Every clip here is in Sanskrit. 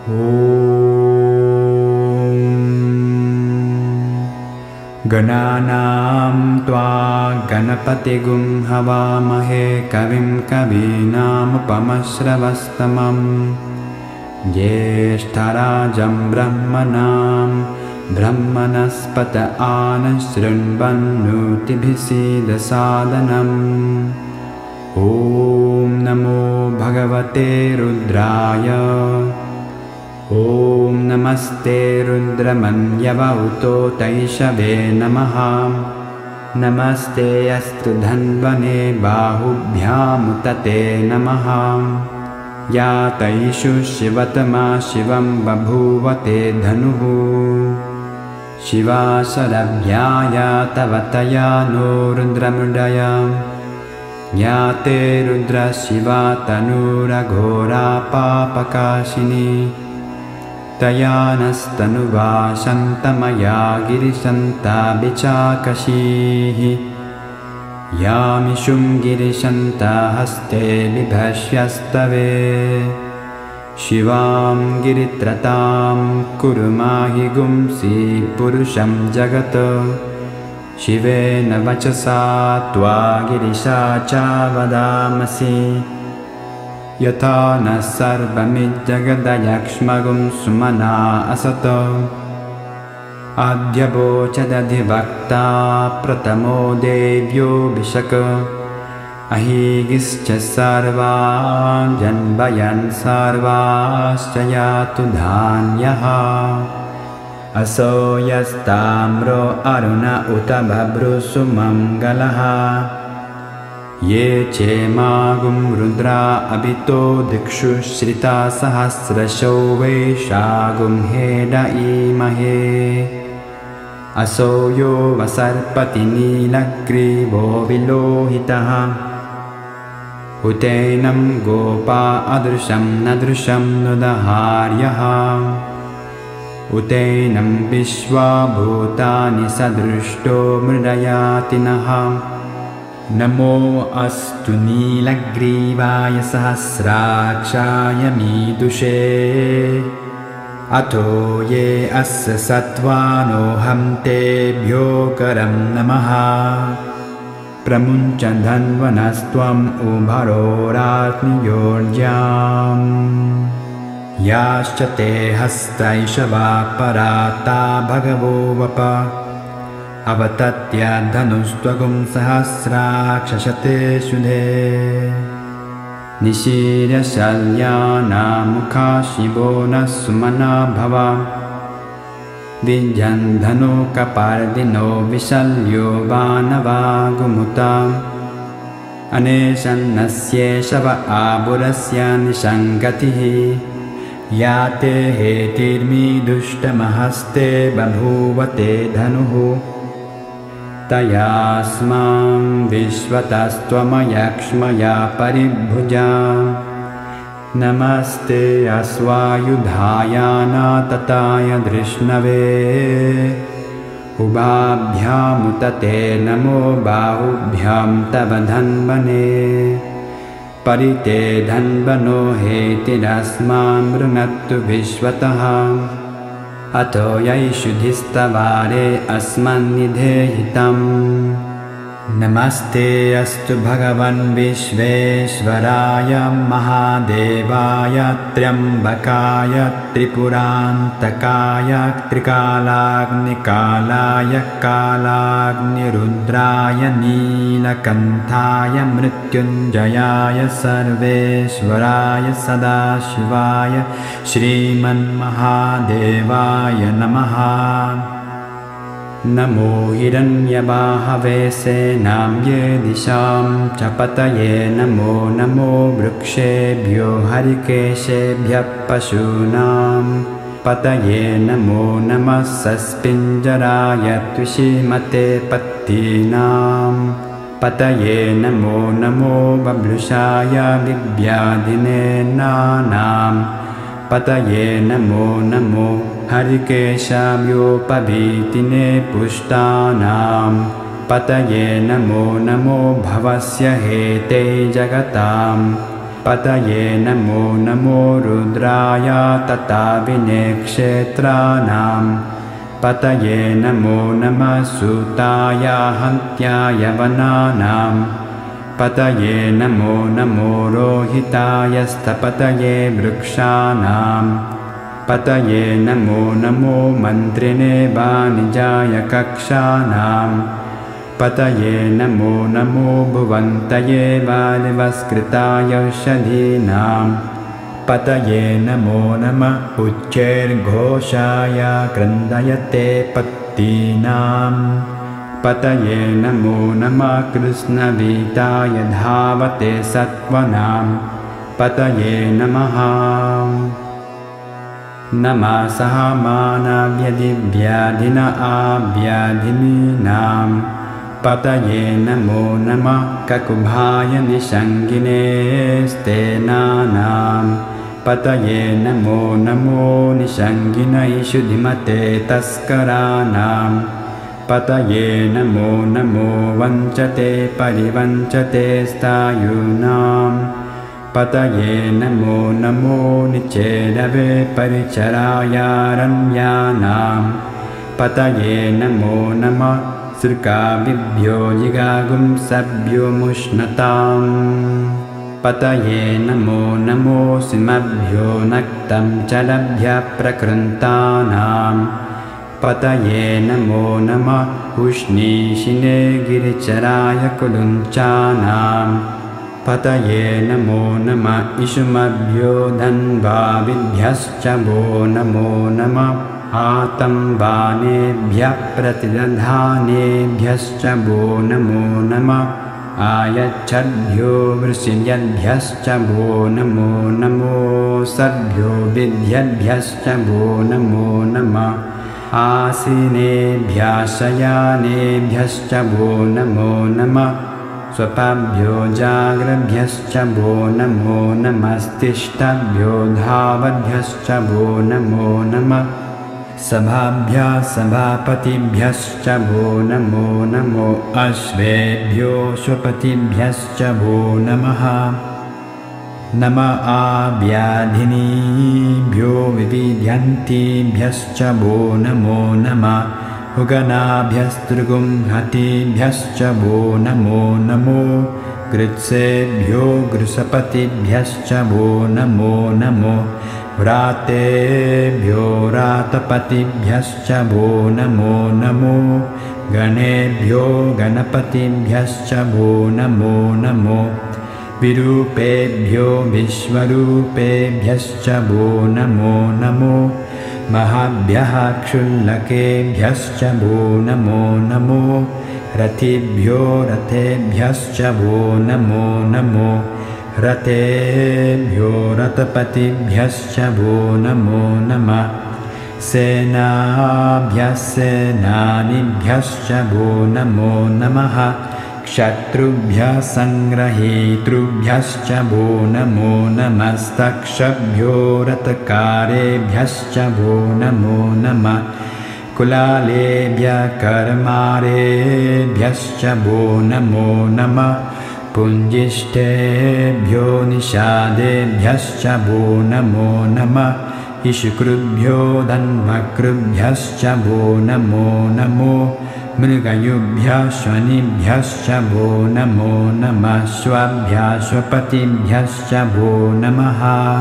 गणानां त्वा गणपतिगुं हवामहे कविं कवीनामुपमश्रवस्तमं ज्येष्ठराजं ब्रह्मणां ब्रह्मणस्पत आनशृण्वन्नोतिभिः सीदसादनम्। ॐ नमो भगवते रुद्राय। ॐ नमस्ते रुद्रमन्यवौतो तैषवे नमः। नमस्ते अस्तु धन्वने बाहुभ्यामुतते नमः। या तैषु शिवतमा शिवं बभूवते धनुः। शिवा शरभ्याय तव तया नो रुद्रमृडया। या ते रुद्रशिवा तनूरघोरा पापकाशिनी। तया नस्तनुवा शन्तमया गिरिशन्ता विचाकशीः। यामिषुं गिरिशन्ता हस्ते बिभस्यस्तवे। शिवां गिरित्रतां कुरु माहि गुंसि पुरुषं जगत्। शिवेन वचसा त्वा गिरिशा च वदामसि। यथा न सर्वमिज्जगदयक्ष्मगुं सुमना असत। आद्यवोचदधिवक्ता प्रथमो देव्यो विशक। अहीगिश्च सर्वान् जन्मयन् सर्वाश्च यातु धान्यः। असो यस्ताम्रो अरुण उत बभ्रुसुमङ्गलः। ये चेमागुं रुद्रा अभितो दिक्षु श्रिता सहस्रशो वैशागुं हेड ईमहे। असो यो वसर्पति नीलग्रीवो विलोहितः। उतैनं गोपा अदृशं नदृशं नुदहार्यः। उतैनं विश्वाभूतानि सदृष्टो मृडयातिनः। नमो अस्तु नीलग्रीवाय सहस्राक्षाय मीदुषे। अथो ये अस्य सत्त्वानोऽहं तेभ्यो करं नमः। प्रमुञ्च धन्वनस्त्वम् उभरोरात्मयोर्ज्याम्। याश्च ते हस्तैषवा पराता भगवो वप। अवतत्य धनुस्त्वगुं सहस्राक्षशते शुधे। निशीर्य शल्यानामुखा शिवो न सुमना भव। विजन् धनुकपर्दिनो विशल्यो वानवागुमुता। अनेशन्नस्येषव आबुरस्य निशङ्गतिः। या ते हेतिर्मीदुष्टमहस्ते बभूवते धनुः। तयास्मां विश्वतस्त्वमयक्ष्मया परिभुजा। नमस्ते अश्वायुधाय नातताय धृष्णवे। उभाभ्यामुतते नमो बाहुभ्यां तव धन्वने। परिते धन्वनो हेतिरस्मान् मृणत्तु विश्वतः। अथो यैषुधिस्तवारे अस्मन्निधेहितम्। नमस्ते अस्तु भगवन् विश्वेश्वराय महादेवाय त्र्यम्बकाय त्रिपुरान्तकाय त्रिकालाग्निकालाय कालाग्निरुद्राय नीलकण्ठाय मृत्युञ्जयाय सर्वेश्वराय सदाशिवाय श्रीमन्महादेवाय नमः। नमो हिरण्यबाहवे सेनाम्ये दिशां च पतये। नमो नमो वृक्षेभ्यो हरिकेशेभ्यः पशूनां पतये। नमो नमः सस्पिञ्जराय त्विषीमते पत्तीनां पतये। नमो नमो बभ्रुषाय विव्याधिने नानां पतये। नमो नमो हरिकेशाव्योपभीतिने पुष्टानां पतये। नमो नमो भवस्य हेते जगतां पतये नमो नमो रुद्राय तथा विनेक्षेत्राणां पतये नमो नमः सूताय हन्त्याय वनानां पतये नमो नमो रोहिताय स्थपतये वृक्षाणां पतये नमो नमो मन्त्रिणे वाणिजाय कक्षाणां पतये नमो नमो भुवन्तये वालिवस्कृताय औषधीनां पतये नमो नमः उच्चैर्घोषाय क्रन्दयते पत्तीनां पतये नमो नमः कृष्णवीताय धावते सत्त्वनां पतये नमः नमः सहमानव्यधिव्याधिन आव्याधिनीनां पतये नमो नमः ककुभाय निषङ्गिने स्तेनानां पतये नमो नमो निषङ्गिनैषु धिमते तस्कराणां पतये नमो नमो वञ्चते परिवञ्चते स्थायूनां पतये नमो नमो निचेदवे परिचरायारण्यानां पतये नमो नमः सृकाभिभ्यो जिगागुंसभ्यो मुष्णताम् पतये नमो नमो सिंहभ्यो नक्तं चलभ्यः प्रकृन्तानां पतये नमो नमः उष्णीषिणे गिरिचराय कुलुञ्चानां पतये नमो नमः इषुमभ्यो धन्वाभिभ्यश्च वो नमो नमः आतम्बानेभ्यः प्रतिदधानेभ्यश्च वो नमो नमः आयच्छद्भ्यो वृषिभ्यश्च वो नमो नमो सद्भ्यो विद्यभ्यश्च वो नमो नमः आसीनेभ्यः शयानेभ्यश्च वो नमो नमः स्वपाभ्यो जाग्रभ्यश्च वो नमो नमस्तिष्ठभ्यो धावभ्यश्च वो नमो नमः सभाभ्यः सभापतिभ्यश्च वो नमो नमो अश्वेभ्यो स्वपतिभ्यश्च वो नमः नमः आव्याधिनीभ्यो विविध्यन्तीभ्यश्च वो नमो नमः उगनाभ्यस्तृगुंहतिभ्यश्च वो नमो नमो कृत्सेभ्यो गृसपतिभ्यश्च वो नमो नमो व्रातेभ्यो रातपतिभ्यश्च वो नमो नमो गणेभ्यो गणपतिभ्यश्च वो नमो नमो विरूपेभ्यो विश्वरूपेभ्यश्च वो नमो नमो महाभ्यः क्षुल्लकेभ्यश्च वो नमो नमो रथिभ्यो रथेभ्यश्च वो नमो नमो रथेभ्यो रथपतिभ्यश्च वो नमो नमः सेनाभ्यः सेनानिभ्यश्च वो नमो नमः क्षत्रुभ्यः संग्रहीतृभ्यश्च वो नमो नमस्तक्षभ्यो रथकारेभ्यश्च वो नमो नमः कुलालेभ्यः कर्मारेभ्यश्च वो नमो नमः पुञ्जिष्ठेभ्यो निषादेभ्यश्च वो नमो नमः इषुकृभ्यो धन्वकृभ्यश्च वो नमो नमो मृगयुभ्यः श्वनिभ्यश्च वो नमो नमः श्वाभ्यः श्वपतिभ्यश्च वो नमः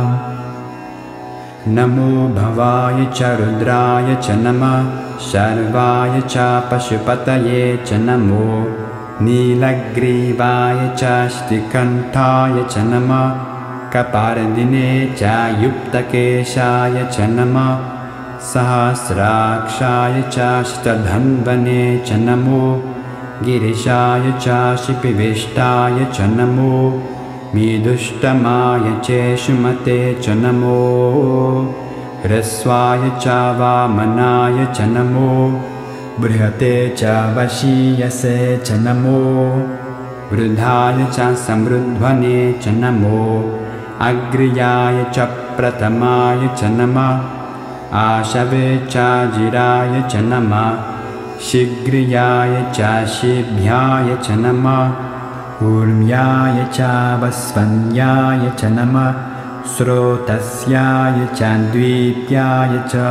नमो भवाय च रुद्राय च नमः शर्वाय च पशुपतये च नमो नीलग्रीवाय च श्रीकण्ठाय च नमः कपारदिने च युक्तकेशाय च नमः सहस्राक्षाय च ष्टधन्वने च नमो गिरिशाय च शिपिविष्टाय च नमो मीदुष्टमाय चेषुमते च नमो ह्रस्वाय च वामनाय च नमो बृहते च वशीयसे च नमो वृद्धाय च समृद्ध्वने च नमो अग्र्याय च प्रथमाय च नमः आशवे च जिराय च नमः शीघ्रियाय च शीभ्याय च नमः Urmyaya cha vasvanyaya cha namah Srotasyaya cha dvipyaya cha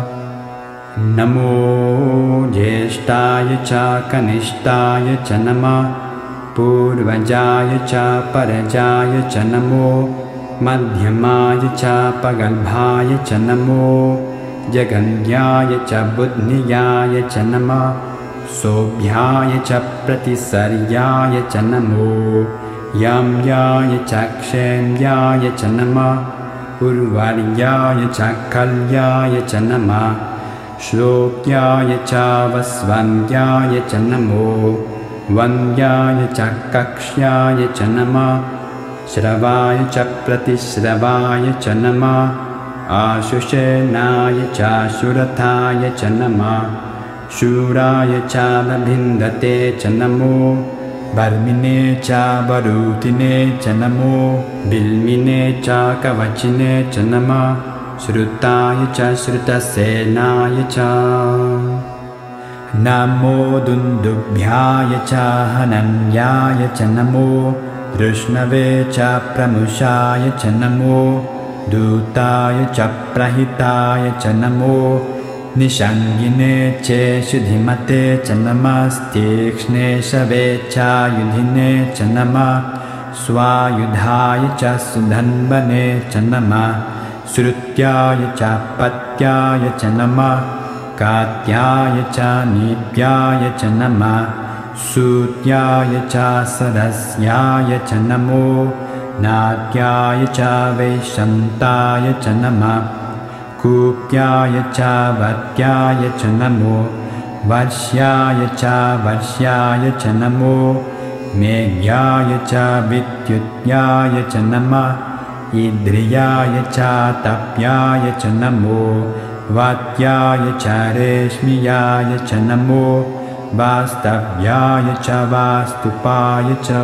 Namo Jeshtaya cha kanishtaya cha namah Purvajaya cha parajaya cha namo Madhyamaya cha pagalbhaya cha namo Jaganyaya cha buddhiyaya cha namah Sobhyaya cha pratisaryaya cha namo Yamyaya cha kshenyaya cha namah Urvaryaya cha kalyaya cha namah Shlokyaya cha vasvanyaya cha namo Vanyaya cha kakshyaya cha namah Shravaya cha pratisravaya cha namah Ashushenaya cha shurathaya cha namah Shuraya cha labhindate cha namo Varmine cha varutine cha namo Bilmine cha kavachine cha namah Shrutaya cha shrutasenaya cha Namo dundubhyaya cha hananyaya cha namo Drishnave cha pramushaya cha namo Dutaya cha prahitaya cha namo Nishangine che shudhimate cha namastikshne shave cha yudhine cha namah Swayudhaya cha sudhanvane cha namah Srutyaya cha patyaya cha namah Katyaya cha nipyaya cha namah Sutyaya cha sarasyaya cha namo Natyaya cha vaishantaya cha namah Kupyaya cha vatyaya cha namo Varsyaya cha varsyaya cha namo Meghyaya cha vidyutyaya cha namah Idriyaya cha tapyaya cha namo Vatyaya cha reshmiyaya cha namo Vastavyaya cha vastupaya cha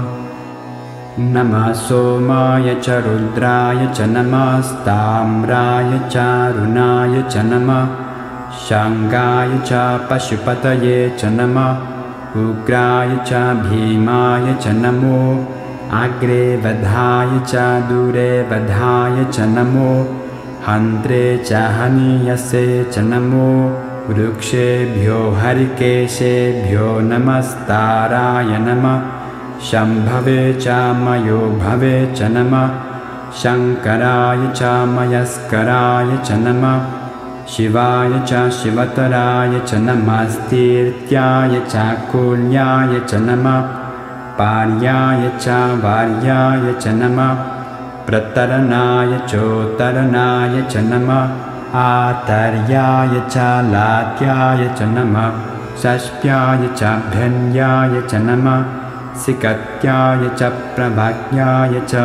Namah somaya cha rudraya cha namah Stamraya cha runaya cha namah Shangaya cha pashupataye cha namah Ugraya cha bhimaya cha namo Agre vadhaya cha dure vadhaya cha namo Hantre cha haniyase cha namo Vrukshebhyo harikeshebhyo namastaraya namah Shambhave cha mayo bhave cha namah Shankaraya cha mayaskaraya cha namah Shivaya cha shivataraya cha namah Stirtyaya cha kulyaya cha namah Paryaya cha varyaya cha namah Prataranaya chotaranaya cha namah Ataryaya cha latyaya cha namah Sashpyaya cha bhenyaya cha namah Sikatyaya cha prabhagyaya cha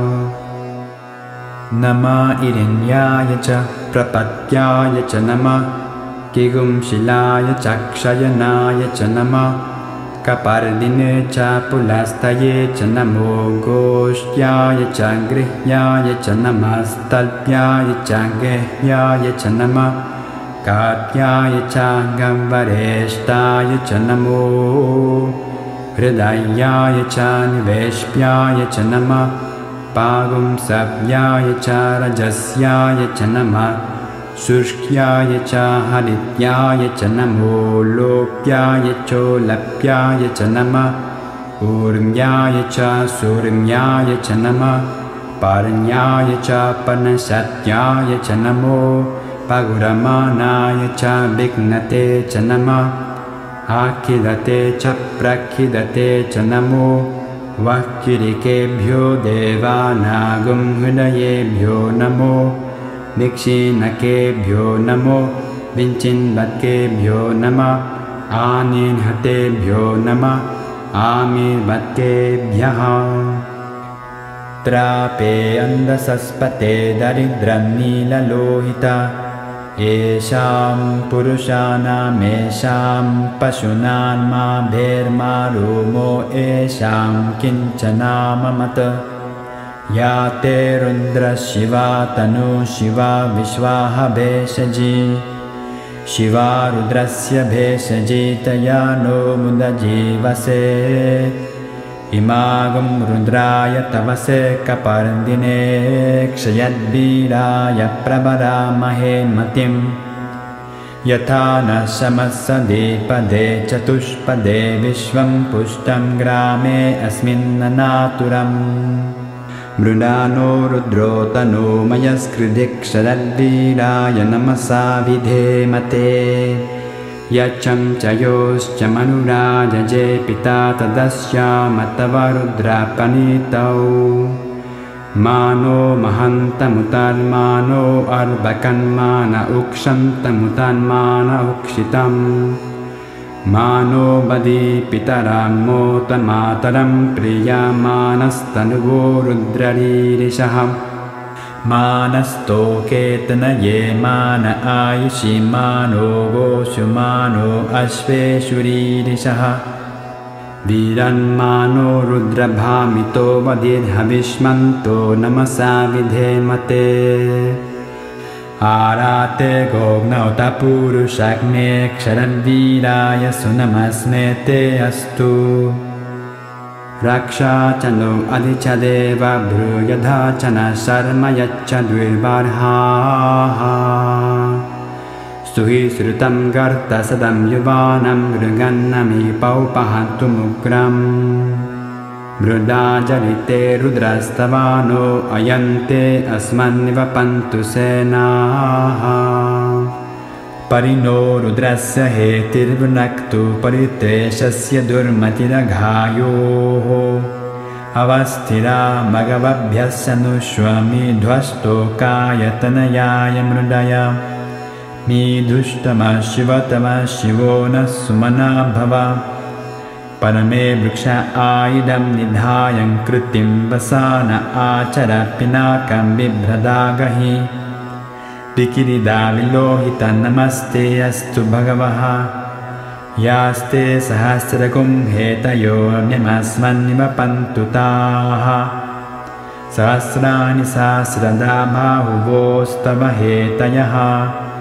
Nama irinyaya cha prapatyaya cha namah Kigum shilaya cha kshayanaya cha namah Kapardine cha pulastaye cha namo Goshyaya cha grihyaya cha namah Stalpyaya cha gehyaya cha namah Katyaya cha gamvareshtaya cha namo Hridayaya cha niveshpyaya cha namah Pagum sapyaya cha rajasyaya cha namah Surshkyaya cha harityaya cha namo Lopyaya cholapyaya cha namah Urmyaya cha surmyaya cha namah Paranyaya cha panasatyaya cha namo Paguramanaya cha vignate cha namah Akhidate cha prakhidate cha namo Vakirikebhyo devanagam hridayebhyo namo Nikshinakebhyo namo Vinchinvatkebhyo namah Aninhatebhyo namah Amirvatkebhyaha Trape andasaspate daridranila lohita Esham purushanam esham pashunan ma bherma rumo esham kinchanama mata Yate rundra shiva tanu shiva vishvaha bhesaji Shiva rudrasya bhesaji tayano mudajivase Imagum rudraya tavase kapardine kshayadviraya prabaramahe matim Yatha nashamasade pade chatushpade vishvam pushtam grame asmin nanaturam Mrudano rudro tanu mayaskridik kshayadviraya namasa vidhe mate Yacham chayos chamanuraja je pita tadasya matavarudra panitau Mano mahantamutan mano arbakan mana ukshantamutan mana ukshitam Mano badi pitaram motamataram priya manastanuvo rudraririshaham Manasto ketana ye mana ayushi mano goshu mano ashveshuridishaha Viran mano rudrabhamito vadidhavishmanto namasa vidhe mate Arate gognauta purushakne ksharadviraya sunamasmete astu Raksha chano adichadeva bruyadha chana sharma yacha dvirvarha Suhi srutam garta sadam yuvanam grugannami paupahantum Bruda jarite rudrastavano ayante asmannivapantu senaha Parino rudrasya hetirvunaktu pariteshasya durmatiraghayo Avasthira magavabhyasya nushvami dhvasto kayatanayaya mrudaya Midhushtama shivatama shivo nasumana bhava Parame vriksha aidam nidhayam kritim vasana achara pinakam vibhradagahi Dikirida vilohita namaste astu bhagavaha Yaste sahasrakum hetayo nyamasmannivapantu-taha Sahasrani sahasradabhahuvostava hetayaha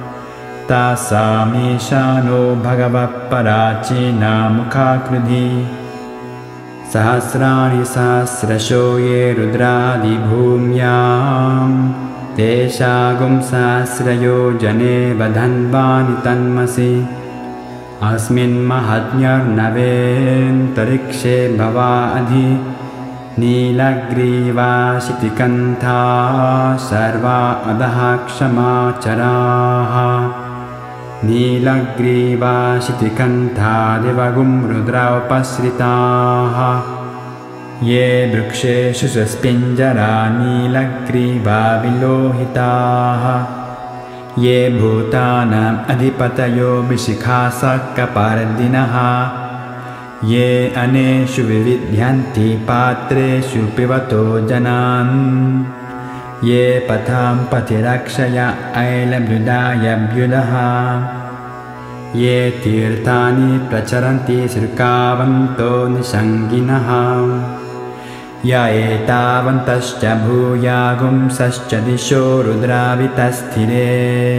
Tasamishano bhagavaparachina mukhakrudhi Sahasrani sahasrasho ye rudradi bhumyam Teshagum sahasrayo jane vadhanvani tanmasi Asmin mahatnyar naven tarikshe bhava adhi Nilagriva shitikantha sarva adaha kshama charaha Nilagriva shitikantha devagum rudra upasritaha Ye bruksheshu saspinjara nilagriva vilohitaha Ye bhutanam adhipatayo vishikha-sakka-pardinaha Ye aneshu vividhyanti patreshu pivato janan Ye patham patirakshaya ailamyudaya vyudaha Ye tirthani pracharanti sirkavanto nisanginaha Ya etavantascha bhuyagum sascha disho rudravitasthire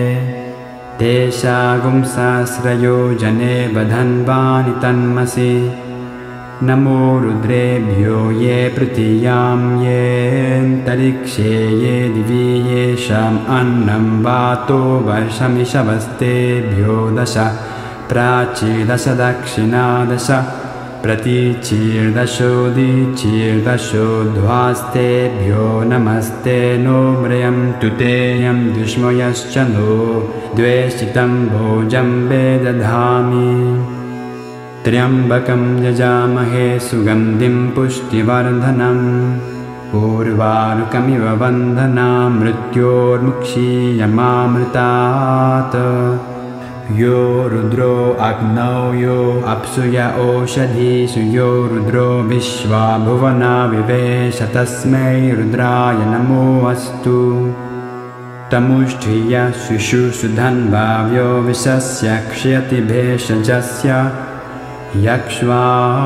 Teshagum sasrayo jane vadhanvani tanmasi Namo rudrebhyo ye pritiyam ye tarikshe ye divi yesham annam vato varshamishavastebhyo dasha prachi dasha dakshina dasha Pratichir dasho dichir dasho dhvastebhyo namaste no mrayam tuteyam dushmoyascha no dveshitam bhojam vedadhami Triambakam yajamahe sugandhim pushtivardhanam Urvarukamiva vandhanam mrityor mukshiyamamritat Yo rudro agnau yo apsuya oshadhisu yo rudro vishva bhuvana vivesha tasmai rudraya namo astu Tamushtriya shushu sudhanbhavyo visasya kshayati bheshajasya Yakshva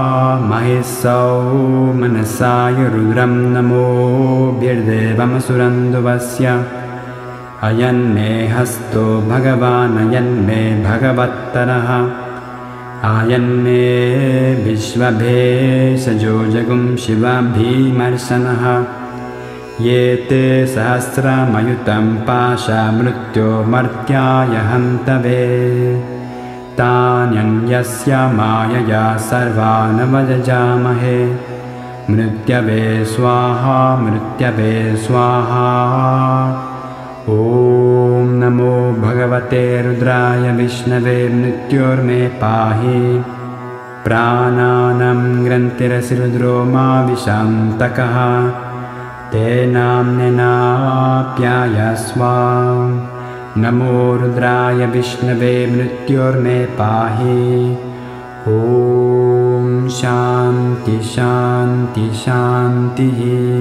mahisau manasaya rudram namo bhirdevam suranduvasya Ayan me hasto bhagavan ayan me bhagavataraha आयन्मे विश्वभेषजो जगुं शिवाभीमर्शनः ये ते सहस्रमयुतं पाशमृत्यो मर्त्याय हन्तवे तान्यस्य मायया सर्वान् वजामहे मृत्यवे स्वाहा मृत्यवे स्वाहा ॐ नमो भगवते रुद्राय विष्णवे मृत्योर्मे पाहि प्राणानां ग्रन्थिरसिरुद्रो मा विशान्तकः तेनाम्नेनाप्यायस्व नमो रुद्राय विष्णवे मृत्योर्मे पाहि ॐ शान्ति शान्ति शान्तिः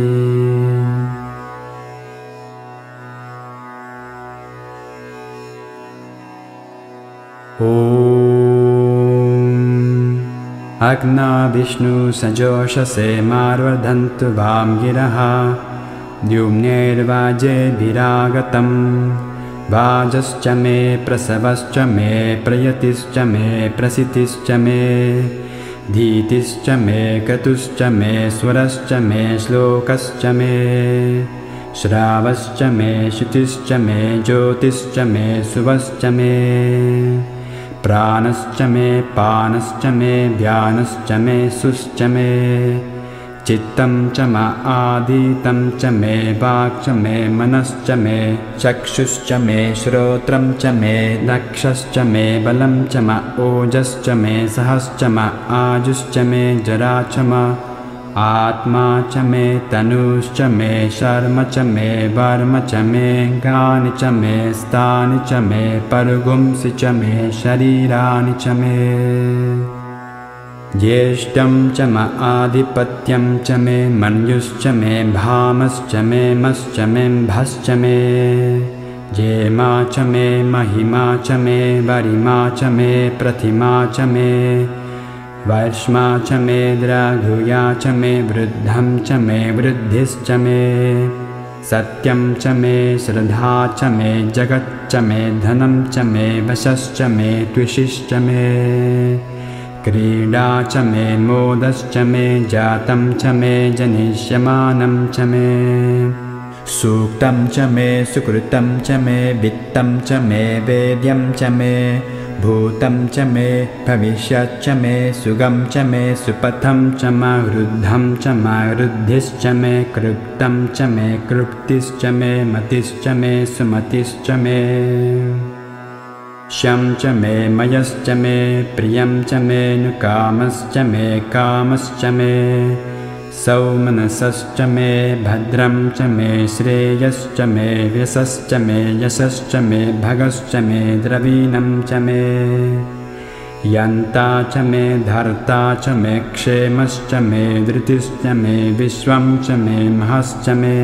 ॐ अग्ना विष्णु सजोषसे मार्वर्धन्तु वां गिरः द्युम्नेर्वाजेभिरागतं वाजश्च मे प्रसवश्च मे प्रयतिश्च मे प्रसितिश्च मे धीतिश्च मे क्रतुश्च मे स्वरश्च मे श्लोकश्च मे श्रावश्च मे श्रुतिश्च मे ज्योतिश्च मे शुभश्च मे प्राणश्च मे पानश्च मे व्यानश्च मे सुश्च मे चित्तं च म आदितं च मे वाक् च मे मनश्च मे चक्षुश्च मे श्रोत्रं च मे दक्षश्च मे बलं च म ओजश्च मे सहश्च म आजुश्च मे जरा च म आत्मा च मे तनुश्च मे शर्म च मे वर्म च मे गानि च मे स्थानि च मे परगुंसि च मे शरीराणि च मे ज्येष्ठं च म आधिपत्यं च मे मन्युश्च मे भामश्च मे मश्च मे भश्च मे जेमा च मे महिमा च मे वरिमा च मे प्रतिमा च मे वैश्मा च मे द्राघुया च मे वृद्धं च मे वृद्धिश्च मे सत्यं च मे श्रद्धा च मे जगच्च मे धनं च मे वशश्च मे त्विषिश्च मे क्रीडा च मे मोदश्च मे जातं च मे जनिष्यमानं च मे सूक्तं च मे सुकृतं च मे वित्तं च मे वेद्यं च मे भूतं च मे भविष्यच्च मे सुगं च मे सुपथं च म वृद्धं च म वृद्धिश्च मे कृप्तं च मे कृप्तिश्च मे मतिश्च मे सुमतिश्च मे शं च मे मयश्च मे प्रियं च मे नुकामश्च मे कामश्च मे सौमनसश्च मे भद्रं च मे श्रेयश्च मे यशश्च मे यशश्च मे भगश्च मे द्रवीणं च मे यन्ता च मे धर्ता च मे क्षेमश्च मे धृतिश्च मे विश्वं च मे महश्च मे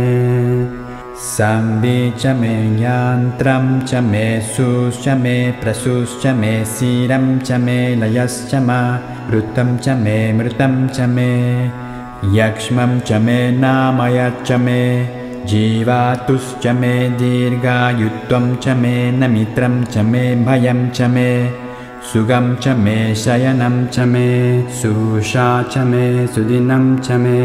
संवि च मे यान्त्रं च मे सुश्च मे प्रसूश्च मे सीरं च मे लयश्च म ऋतं च मे मृतं च मे यक्ष्मं च मे नामयच्च मे जीवातुश्च मे दीर्घायुत्वं च मे नमित्रं च मे भयं च मे सुगं च मे शयनं च मे सुषा च मे सुदिनं च मे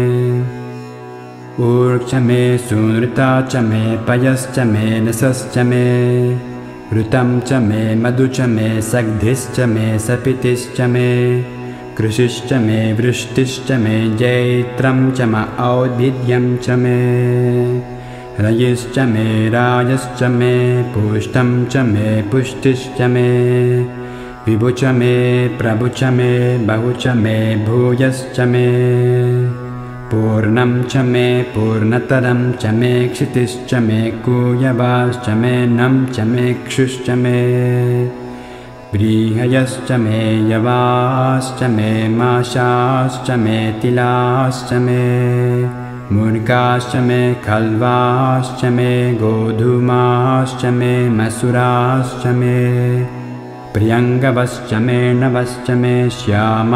ऊर्च मे सुनृता च मे पयश्च मे नसश्च मे ऋतं च मे मधु च मे सग्धिश्च मे सपितिश्च मे कृषिश्च मे वृष्टिश्च मे जैत्रं च म औद्भिद्यं च मे रयिश्च मे राजश्च मे पुष्टं च मे पुष्टिश्च मे विभु च मे प्रभु च मे बहु च मे भूयश्च मे पूर्णं च मे पूर्णतरं च मे क्षितिश्च मे कूयवाश्च मे नं च मे क्षुश्च मे व्रीहयश्च मे यवाश्च मे माशाश्च मे तिलाश्च मे मूर्गाश्च मे खल्वाश्च मे गोधूमाश्च मे मसुराश्च मे प्रियङ्गवश्च मे नवश्च मे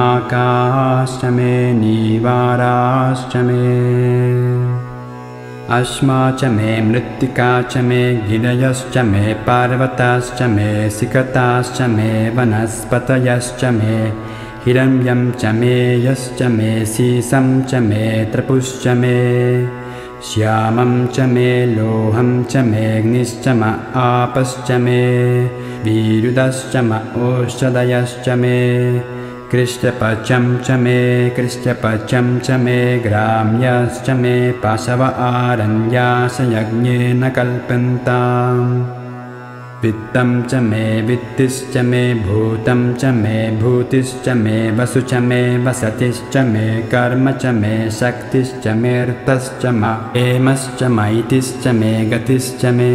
श्यामाकाश्च मे नीवाराश्च मे अश्मा च मे मृत्तिका च मे गिरयश्च मे पार्वताश्च मे सिकताश्च मे वनस्पतयश्च मे हिरण्यं च मे यश्च मे सीसं च मे त्रपुश्च मे श्यामं च मे लोहं च मेऽग्निश्च म आपश्च मे विरुदश्च म ओषधयश्च मे कृष्टपचं च मे कृष्टपचं च मे ग्राम्यश्च मे पशव आरण्यास यज्ञेन कल्पन्ताम् वित्तं च मे वित्तिश्च मे भूतं च मे भूतिश्च मे वसु च मे वसतिश्च मे कर्म च मे शक्तिश्च मे ऋतश्च म एमश्च मैतिश्च मे गतिश्च मे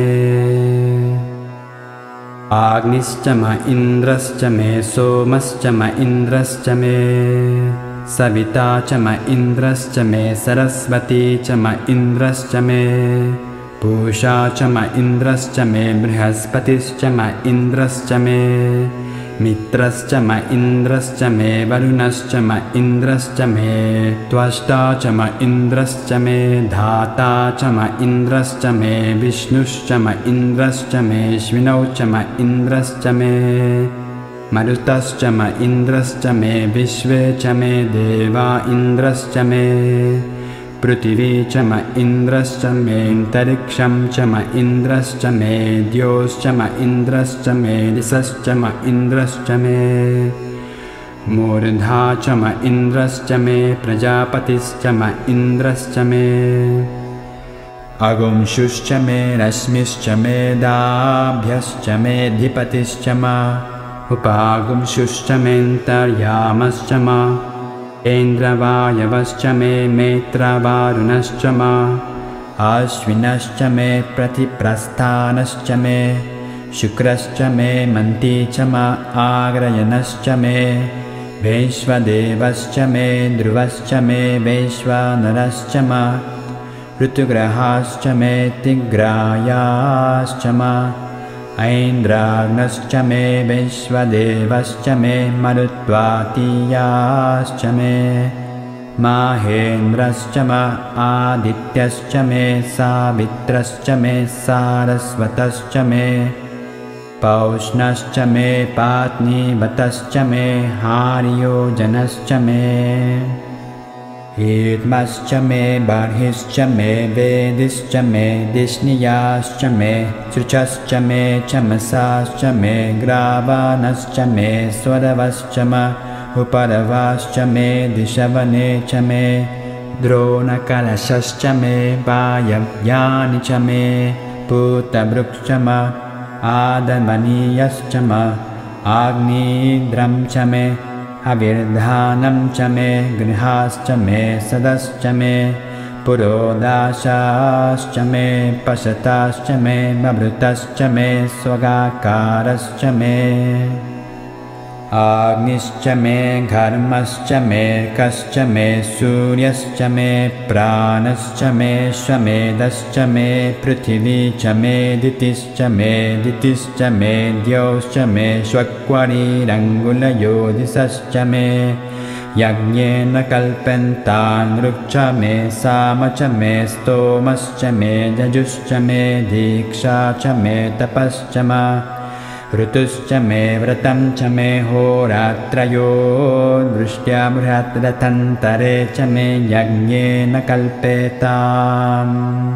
आग्निश्च म इन्द्रश्च मे सोमश्च म इन्द्रश्च मे सविता च म इन्द्रश्च मे सरस्वती च म इन्द्रश्च मे पूषा च म इन्द्रश्च मे बृहस्पतिश्च म इन्द्रश्च मे मित्रश्च म इन्द्रश्च मे वरुणश्च म इन्द्रश्च मे त्वष्टा च म इन्द्रश्च मे धाता च म इन्द्रश्च मे विष्णुश्च म इन्द्रश्च मे श्विनौ च म इन्द्रश्च मे मरुतश्च म इन्द्रश्च मे विश्वे च मे देवा इन्द्रश्च मे पृथिवी च म इन्द्रश्च मेऽन्तरिक्षं च म इन्द्रश्च मे द्योश्च म इन्द्रश्च मे दिशश्च म इन्द्रश्च मे मूर्धा च म इन्द्रश्च मे प्रजापतिश्च म इन्द्रश्च मे अगुंशुश्च मे रश्मिश्च मे दाभ्यश्च मेऽधिपतिश्च म उपागुंशुश्च मेऽन्तर्यामश्च म इन्द्रवायवश्च मे मेत्रावारुणश्च म अश्विनश्च मे प्रतिप्रस्थानश्च मे शुक्रश्च मे मन्ती च म आग्रयणश्च मे वैश्वदेवश्च मे ध्रुवश्च मे वैश्वानरश्च म ऋतुग्रहाश्च मे तिग्रायाश्च म ऐन्द्राग्नश्च मे वैश्वदेवश्च मे मरुत्वातीयाश्च मे माहेन्द्रश्च म आदित्यश्च मे सावित्रश्च मे सारस्वतश्च मे पौष्णश्च मे पात्नीवतश्च मे हार्योजनश्च मे हेद्मश्च मे बर्हिश्च मे वेदिश्च मे दिष्णियाश्च मे शुचश्च मे चमसाश्च मे ग्रावाणश्च मे स्वरवश्च म उपरवाश्च मे दिशवने च मे द्रोणकलशश्च मे वायव्यानि च मे पूतवृक्षश्च म आदमनीयश्च म आग्नेयीद्रं च मे अविर्धानं च मे गृहाश्च मे सदश्च मे पुरोदाशाश्च मे पशताश्च मे बभृतश्च मे स्वगाकारश्च मे आग्निश्च मे घर्मश्च मेऽर्कश्च मे सूर्यश्च मे प्राणश्च मे श्वमेधश्च मे पृथिवी च मे दितिश्च मे दितिश्च मे द्यौश्च मे श्वक्वरीरङ्गुलयोदिशश्च मे यज्ञेन कल्पन्तान् ऋक् च मे साम च मे स्तोमश्च मे यजुश्च मे दीक्षा च मे तपश्च म ऋतुश्च मे व्रतं च मे होरात्रयो दृष्ट्या बृहद्रथन्तरे च मे यज्ञेन कल्पेताम्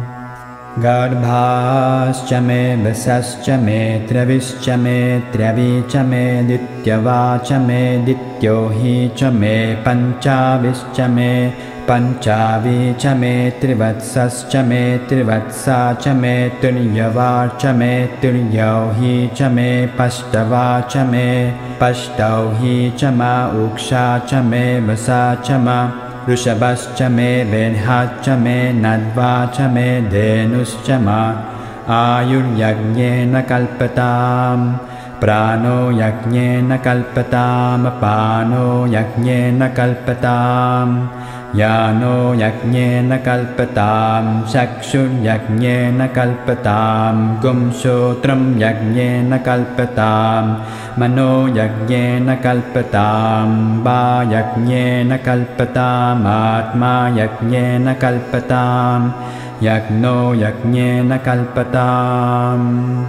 गर्भाश्च मे वसश्च मे द्रविश्च मे द्रवी च मे दित्यवा च मे दित्यो हि च मे पञ्चाविश्च मे पञ्चावी च मे त्रिवत्सश्च मे त्रिवत्सा च मे तुर्यवा च मे तुर्यौ हि च मे पष्टवा च मे पष्टौ हि च म उक्षा च मे वसा च म वृषभश्च मे वेद्हाश्च मे नद्वा च मे धेनुश्च म आयुर्यज्ञेन कल्पताम् प्राणो यज्ञेन कल्पताम् पानो यज्ञेन कल्पताम् यानो यज्ञेन कल्पताम् चक्षुर्यज्ञेन कल्पताम् गुंश्रोत्रं यज्ञेन कल्पताम् मनो यज्ञेन कल्पताम् वायज्ञेन कल्पताम् आत्मा यज्ञेन कल्पताम् यज्ञो यज्ञेन कल्पताम्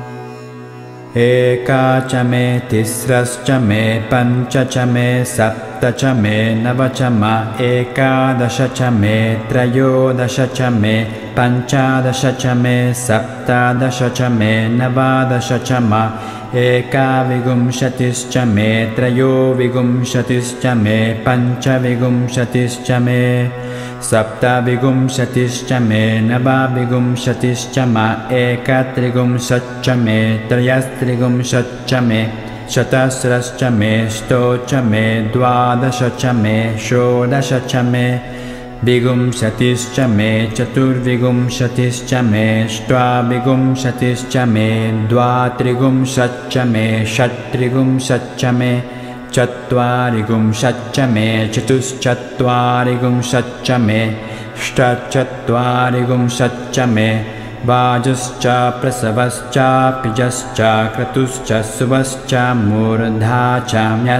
एका च मे तिस्रश्च मे पञ्च च मे सप्त च मे नव च म एकादश च मे त्रयोदश च मे पञ्चादश च मे सप्तादश च मे नवादश च म एकाविंशतिश्च मे त्रयोविंशतिश्च मे पञ्चविंशतिश्च मे सप्तविंशतिश्च मे नवविंशतिश्च म एकत्रिंशच्च मे त्रयस्त्रिंशच्च मे चतस्रश्च मे ष्टोश्च मे द्वादश च मे षोडश च मे विंशतिश्च मे चतुर्विंशतिश्च मे अष्टाविंशतिश्च मे द्वात्रिंशच्च मे षट्त्रिंशच्च मे चत्वारिंशच्च मे चतुश्चत्वारिंशच्च मे षट्चत्वारिंशच्च मे वाजुश्च प्रसवश्च पिजश्च क्रतुश्च सुवश्च मूर्धा च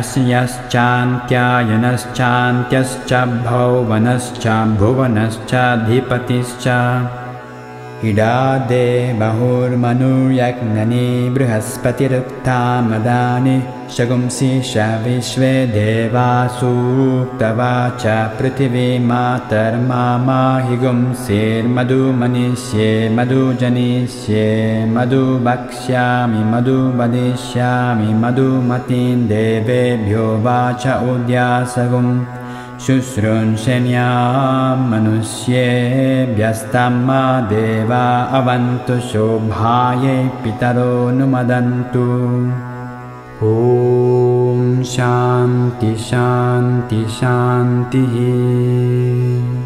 यस्यश्चान्त्यायनश्चान्त्यश्च भौवनश्च भुवनश्चाधिपतिश्च इडादे बहुर्मनुर्यज्ञनि बृहस्पतिरुक्तामदानि शगुंसि श विश्वे देवासूक्तवाच पृथिवी मातर्माहिगुंसेर्मधुमनिष्ये मधुजनिष्ये मधुवक्ष्यामि मधुवदिष्यामि मधुमतीं देवेभ्यो वाच उद्यासगुम् शुश्रूषण्यां मनुष्येभ्यस्तं मा देवा अवन्तु शोभायै पितरो नुमदन्तु ॐ शान्ति शान्ति शान्तिः।